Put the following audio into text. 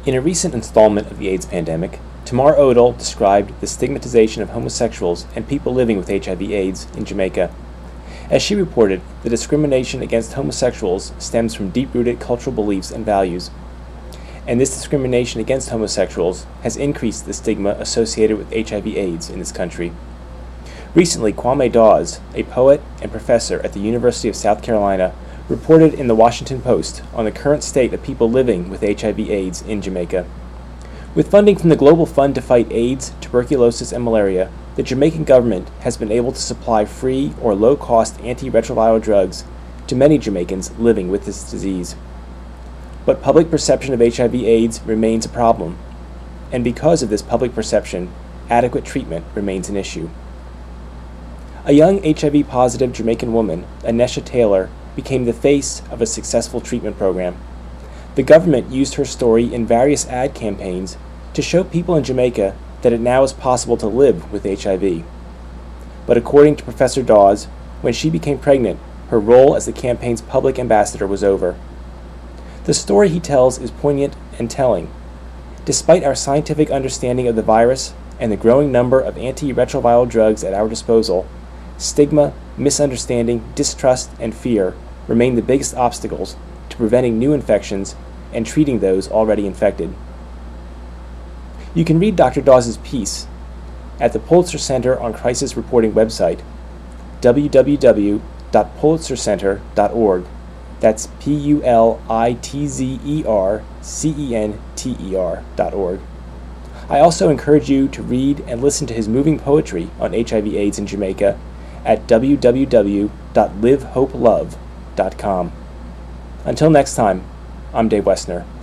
In a recent installment of the AIDS pandemic, Tamar Odell described the stigmatization of homosexuals and people living with HIV/AIDS in Jamaica. As she reported, the discrimination against homosexuals stems from deep-rooted cultural beliefs and values. And this discrimination against homosexuals has increased the stigma associated with HIV/AIDS in this country. Recently, Kwame Dawes, a poet and professor at the University of South Carolina, reported in the Washington Post on the current state of people living with HIV/AIDS in Jamaica. With funding from the Global Fund to Fight AIDS, Tuberculosis, and Malaria, the Jamaican government has been able to supply free or low-cost antiretroviral drugs to many Jamaicans living with this disease. But public perception of HIV/AIDS remains a problem, and because of this public perception, adequate treatment remains an issue. A young HIV-positive Jamaican woman, Anesha Taylor, became the face of a successful treatment program. The government used her story in various ad campaigns to show people in Jamaica that it now is possible to live with HIV. But according to Professor Dawes, when she became pregnant, her role as the campaign's public ambassador was over. The story he tells is poignant and telling. Despite our scientific understanding of the virus and the growing number of antiretroviral drugs at our disposal, stigma, misunderstanding, distrust, and fear remain the biggest obstacles to preventing new infections and treating those already infected. You can read Dr. Dawes' piece at the Pulitzer Center on Crisis Reporting website, www.pulitzercenter.org. That's PULITZERCENTER.org. I also encourage you to read and listen to his moving poetry on HIV/AIDS in Jamaica at www.livehopelove.com. Until next time, I'm Dave Wessner.